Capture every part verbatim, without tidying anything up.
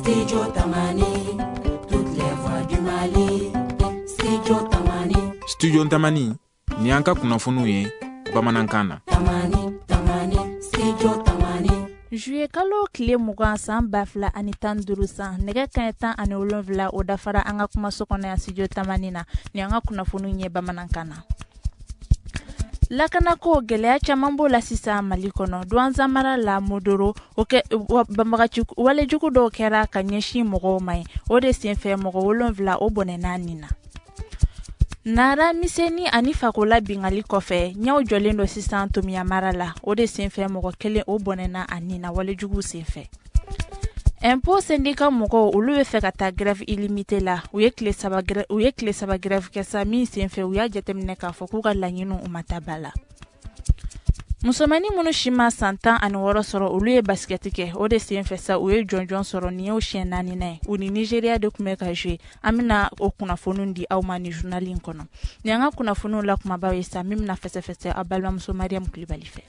Studio Tamani, toutes les voix du Mali. Studio Tamani. Studio Tamani, ni anka kunafunu ye, bamanankana. Tamani, Tamani, Studio Tamani. Juye kalo kile mugan san bafla ani tan duuru san nege kɛnɛ tan ani wolonwula o dafara an ka kumaso kɔnɔ ya Studio Tamani na ni an ka kunnafoniw ye bamanankan na. Lakanako gɛlɛya caman b'o la sisan Mali kɔnɔ douanza mara la Modoro o kɛ banbagaci walejugu dɔw kɛra ka ɲɛsin mɔgɔw ma ye o de senfɛ mɔgɔ wolonwula o bɔnɛna nin na. Nara miseni ani fakola bingali kɔfɛ ɲɛw jɔlen do sisan Tomiya mara la o de senfɛ mɔgɔ kelen o bɔnɛna ani na walejugu senfɛ. Impôt syndicat mɔgɔw olu bɛ fɛ ka taa grève illimité la u ye tile saba u ye tile saba grève kɛ sa min senfɛ u y'a jateminɛ k'a fɔ k'u ka laɲiniw u ma taa ba la. Musomani minnu si ma san tan ani wɔɔrɔ sɔrɔ olu ye basikɛti kɛ o de senfɛ sa u ye jɔnjɔn sɔrɔ nin y'o siɲɛ naaninan ye u ni Nigeria de tun bɛ ka jouer an bɛna o kunnafoniw di aw ma ni journal in kɔnɔ ni an ka kunnafoniw la kumabaw ye sa min bɛna fɛsɛfɛsɛ aw balimamuso Mariam Kulibali fɛ.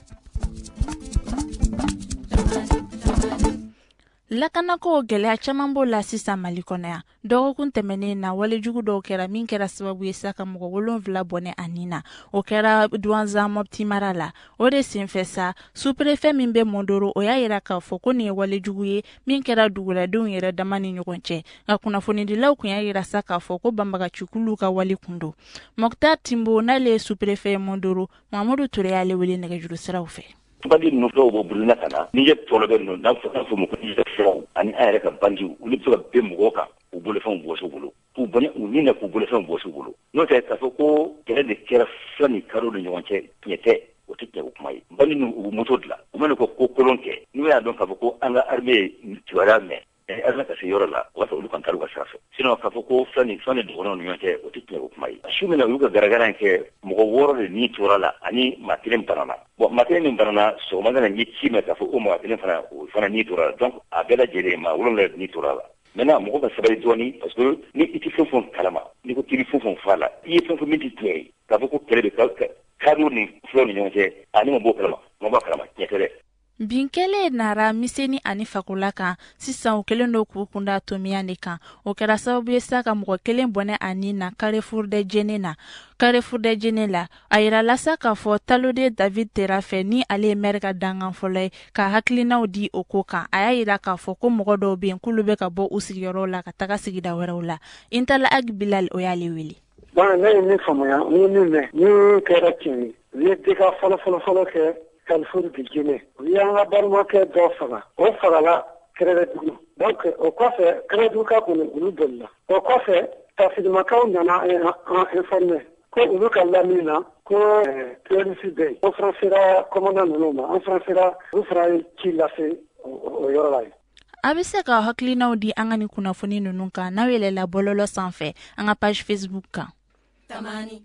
Lakanako gɛlɛya caman b'o la sisan Mali kɔnɔ yan dɔgɔkun tɛmɛnen na walejugu dɔw kɛra min kɛra sababu ye sa ka mɔgɔ wolonwula bɔnɛ ani na o kɛra douanza Mopti mara la o de senfɛ sa sous-préfet min bɛ Modoro o y'a yira k'a fɔ ko nin ye walejugu ye min kɛra duguladenw yɛrɛ dama ni ɲɔgɔn cɛ nka kunnafonidilaw kun y'a yira sa k'a fɔ ko banbagacikulu ka wale kun don. Mokhtar Timbo n'ale ye sous-préfet Modoro Mamadou Touré y'ale wele nɛgɛjuru siraw fɛ. Bandi ninnu dɔw bɔ Burukina ka na Niger tɔlɔ bɛ ninnu n'a fɔ fɔ mɔgɔ Niger fɛnw ani an yɛrɛ ka bandiw olu bɛ se ka bɛn mɔgɔw kan u bolofɛnw bɔsi bolo k'u bɔnɛ u ni na k'u bolofɛnw bɔsi bolo n'o tɛ k'a fɔ ko kɛlɛ de kɛra fila ni karo ni ɲɔgɔn cɛ tiɲɛ tɛ o tɛ tiɲɛ o kuma ye bandi ninnu u moto dilan u mana ko ko kolon kɛ n'u y'a dɔn k'a fɔ ko an ka armée kibaruya mɛn armée ka se yɔrɔ la o b'a sɔrɔ olu kan taara u ka sira fɛ sinon k'a fɔ ko fila ni fila ni dɔgɔnɔw ni ɲɔgɔn cɛ o tɛ tiɲɛ o kuma ye su min na u y'u ka garagara in kɛ mɔgɔ wɔɔrɔ de ni tora la ani maa kelen banana bon maa kelen min banana sɔgɔmada na n ye ci mɛn k'a fɔ o maa kelen fana o fana ni tora la donc a bɛɛ lajɛlen maa wolonwula ni tora la maintenant mɔgɔ ka sabali dɔɔni parce que ni i tɛ fɛn fɛn kalama ni ko k'i bɛ fɛn fɛn fɔ a la i ye fɛn fɛn min tɛ tiɲɛ ye k'a fɔ ko kɛlɛ bɛ kadiri ni fulaw ni ɲɔgɔn cɛ ani ma b'o kalama ma b'a kalama tiɲɛ tɛ dɛ. Binkele nara miseni ani fakola kan sisan u kelen do k'u kunda Tomiya de kan o kɛra sababu ye sa ka mɔgɔ kelen bɔnɛ ani na Carrefour de Djenne na Carrefour de Djenne la a yira la sa k'a fɔ Talode David Tera fɛ ni ale ye maire ka dangan fɔlɔ ye ka hakilinaw di o ko kan a y'a yira k'a fɔ ko mɔgɔ dɔw bɛ yen k'olu bɛ ka bɔ u sigiyɔrɔw la ka taga sigida wɛrɛw la Intala Ag Bilal o y'ale wele. Bon ne ye min faamuya ni min mɛn ni kɛra tiɲɛ ye u ye dega fɔlɔ fɔlɔ fɔlɔ kɛ Carrefour de Djenne u y'an ka balimakɛ dɔ faga o fagala Kɛrɛdugu donc o kɔfɛ Kɛrɛdugu ka kɔni olu bolila o kɔfɛ tafilimakaw nana an informé ko olu ka lamini na ko P L C bɛ yen o fana sera commandant ninnu ma an fana sera olu fana ye ci lase o yɔrɔ la yen. A bɛ se ka hakilinaw di an ka nin kunnafoni ninnu kan n'aw yɛlɛla bɔlɔlɔ sanfɛ an ka page Facebook kan. Tamani.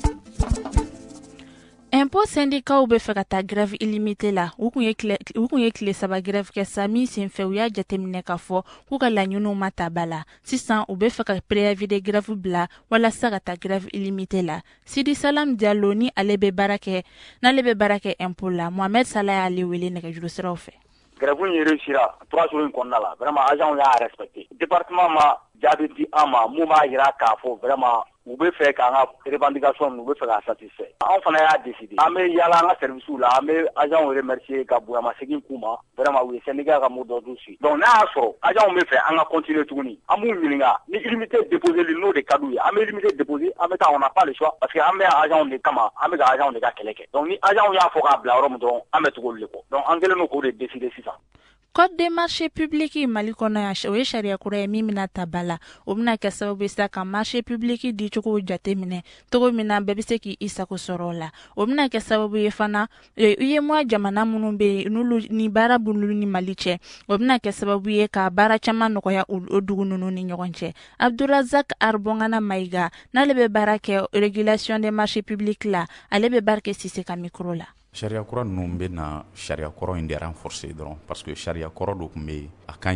Impôt syndicat bɛ fɛ ka taa grève illimité la u kun ye tile saba grève kɛ sa min senfɛ u y'a jateminɛ k'a fɔ k'u ka laɲiniw ma ta ba la sisan u bɛ fɛ ka préavis de grève bila walasa ka taa grève illimité la Sidi Salam Diallo ni ale bɛ baara kɛ n'ale bɛ baara kɛ impôt la Mohamed Salah y'ale wele nɛgɛjuru siraw fɛ. Grève in réussira trois jours in kɔnɔna la vraiment agent y'a respecté département ma jaabi di an ma mun b'a yira k'a fɔ vraiment u bɛ fɛ k'an ka revendication u bɛ fɛ k'a satisfait an fana y'a décidé an bɛ yala an ka service la an bɛ agent remercier ka bonyama segin k'u ma vraiment u ye syndicat ka mot d'ordre suit donc n'a y'a sɔrɔ agent bɛ fɛ an ka continuer tuguni an b'u ɲininka ni illimité déposé li n'o de ka d'u ye an bɛ illimité déposé an bɛ taa on n'a pas le choix parce que an bɛ agent de kama an bɛ ka agent de ka kɛlɛ kɛ donc ni agent y'a fɔ k'a bila yɔrɔ min dɔrɔn an bɛ tugu olu de kɔ donc an kɛlen don k'o de décider sisan. Code des marchés publics Mali kɔnɔ yan o ye sariya kura ye min bɛna ta ba la o bɛna kɛ sababu ye sa ka marché public di cogo jateminɛ cogo min na bɛɛ bɛ se k'i sago sɔrɔ o la o bɛna kɛ sababu ye fana U E M O A jamana minnu bɛ yen n'olu ni baara b'olu ni Mali cɛ o bɛna kɛ sababu ye ka baara caman nɔgɔya o dugu ninnu ni ɲɔgɔn cɛ Abdurazak Arbongana Maïga n'ale bɛ baara kɛ régulation des marchés publics la ale bɛ baara kɛ Sise ka micro la. Sariya kura ninnu bɛ na sariya kɔrɔ in de renforcer dɔrɔn parce que sariya kɔrɔ dɔ tun bɛ yen a ka ɲi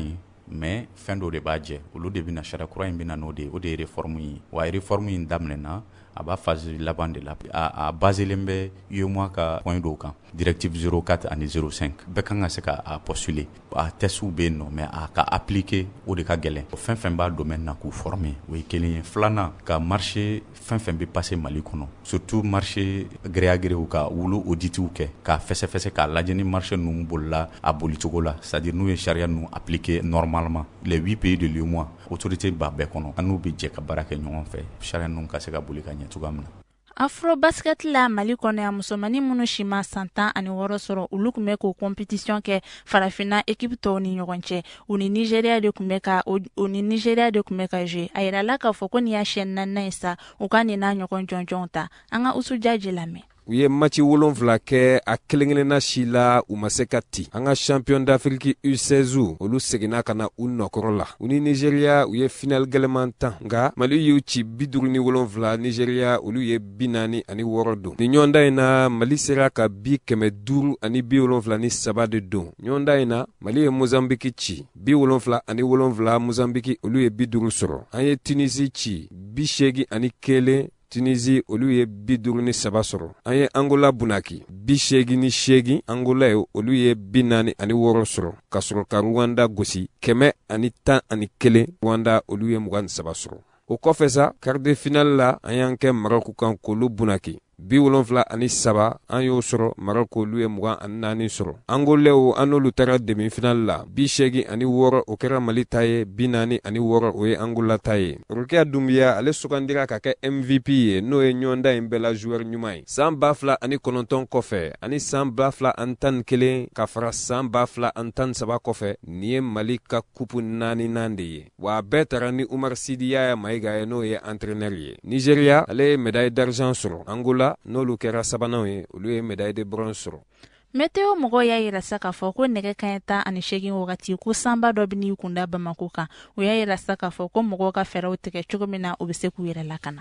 mais fɛn dɔ de b'a jɛ olu de bɛna sariya kura in bɛna n'o de o de ye réforme ye wa réforme in daminɛna a b'a phase laban de la a, a baselen bɛ U E M O A ka point dɔw kan directive zéro quatre ani zéro cinq bɛɛ kan ka se ka a postuler a tɛsiw bɛ yen nɔ mais a ka appliquer o de ka gɛlɛn o fɛn fɛn b'a domaine na k'u former o ye kelen ye filanan ka marché fɛn fɛn bɛ passer Mali kɔnɔ surtout marché gré à gré u ka wolo auditiw kɛ k'a fɛsɛfɛsɛ k'a lajɛ ni marché ninnu bolila a bolicogo la c'est à dire n'u ye sariya ninnu appliquer normalement les huit pays de l'U E M O A autorité b'a bɛɛ kɔnɔ an n'u bɛ jɛ ka baara kɛ ɲɔgɔn fɛ sariya ninnu ka se ka boli ka ɲɛ cogoya min na. Afro basket la Mali kɔnɔ ya musomani minnu si ma san tan ani wɔɔrɔ sɔrɔ olu kun bɛ k'o compétition kɛ farafina équipe tɔw ni ɲɔgɔn cɛ u ni Nigeria de kun bɛ ka u ni Nigeria de kun bɛ ka jouer a yirala k'a fɔ ko nin y'a siɲɛ naaninan ye sa u ka nin n'a ɲɔgɔn jɔnjɔnw ta an ka Usu Jaji lamɛn. U ye match wolonfila kɛ a kelen-kelenna si la u ma se ka ti an ka champion d'Afrique U seize olu seginna ka na u nɔkɔrɔ la u ni Nigeria u ye final gɛlɛman tan nka Mali y'u ci bi duuru ni wolonfila Nigeria olu ye bi naani ani wɔɔrɔ don ni ɲɔgɔnda in na Mali sera ka bi kɛmɛ duuru ani bi wolonfila ni saba de don ɲɔgɔnda in na Mali ye Mozambique ci bi wolonfila ani wolonfila Mozambique olu ye bi duuru sɔrɔ an ye Tunisie ci bi seegin ani kelen Tunisie olu ye bi duuru ni saba sɔrɔ an ye Angola bunaki bi seegin ni seegin Angola ye olu ye bi naani ani wɔɔrɔ sɔrɔ ka sɔrɔ ka Rwanda gosi kɛmɛ ani tan ani kelen Rwanda olu ye mugan ni saba sɔrɔ o kɔfɛ sa quart de finale la an y'an kɛ Maroc kan k'olu bunaki bi wolonfila ani saba an y'o sɔrɔ Maroc olu ye mugan ani naani sɔrɔ Angolais an n'olu taara demi finale la bi seegin ani wɔɔrɔ o kɛra Mali ta ye bi naani ani wɔɔrɔ o ye Angola ta ye Rokia Dumbuya ale sugandira ka kɛ M V P ye n'o ye ɲɔgɔnda in bɛɛ la joueur ɲuman ye san ba fila ani kɔnɔntɔn kɔfɛ ani san ba fila ani tan ni kelen ka fara san ba fila ani tan ni saba kɔfɛ nin ye Mali ka kupu naaninan de ye wa a bɛɛ taara ni Umar Sidi Yaya Mayiga ye n'o ye entraîneur ye Nigeria ale ye médaille d'argent sɔrɔ Angola n'olu kɛra sabanan ye olu ye médaille de bronze sɔrɔ. Meteo mɔgɔw y'a yira sa k'a fɔ ko nɛgɛ kanɲɛ tan ani seegin wagati ko sanba dɔ bɛ n'i kunda Bamako kan o y'a yira sa k'a fɔ ko mɔgɔw ka fɛɛrɛw tigɛ cogo min na u bɛ se k'u yɛrɛ lakana.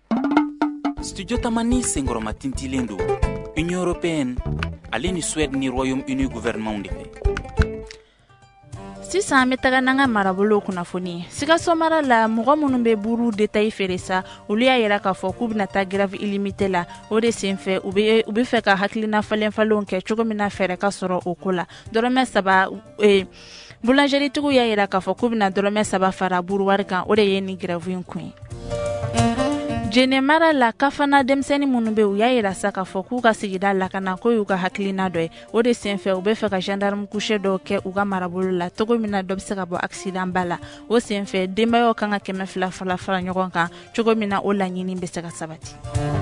Studio Tamani senkɔrɔma tintilen don Union européenne ale ni Suède ni Royaume-Uni gouvernement de fɛ. Sisan an bɛ taga n'an ka marabolo kunnafoni Sikaso mara la mɔgɔ minnu bɛ buru détail feere sa olu y'a yira k'a fɔ k'u bɛna taa grève illimité la o de senfɛ u bɛ u bɛ fɛ ka hakilina falen-falenw kɛ cogo min na fɛɛrɛ ka sɔrɔ o ko la dɔrɔmɛ saba ee boulangerie tigiw y'a yira k'a fɔ k'u bɛna dɔrɔmɛ saba fara buru wari kan o de ye nin grève in kun ye. Jene mara la kafana denmisɛnnin minnu bɛ u y'a yira sa k'a fɔ k'u ka sigida lakana ko y'u ka hakilina dɔ ye o de senfɛ u bɛ fɛ ka gendarme couché dɔw kɛ u ka marabolo la cogo min na dɔ bɛ se ka bɔ accident ba la o senfɛ denbayaw kan ka kɛmɛ fila fila fara ɲɔgɔn kan cogo min na o laɲini bɛ se ka sabati.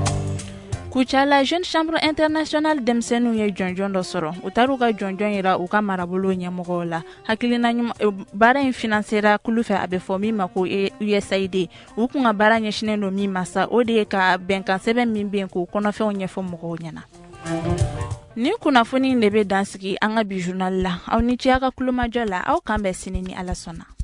Kuchala Jeune Chambre Internationale denmisɛnninw ye jɔnjɔn dɔ sɔrɔ u taara u ka jɔnjɔn yira u ka marabolo ɲɛmɔgɔw la hakilina ɲuman baara in financera kulu fɛ a bɛ fɔ min ma ko U S A I D u kun ka baara ɲɛsinnen don min ma sa o de ye ka bɛnkan sɛbɛn min bɛ yen k'o kɔnɔfɛnw ɲɛfɔ mɔgɔw ɲɛna. Ni kunnafoni de bɛ dansigi an ka bi journal la aw ni ce a ka kulomajɔ la aw kan bɛn sini ni Ala sɔnna.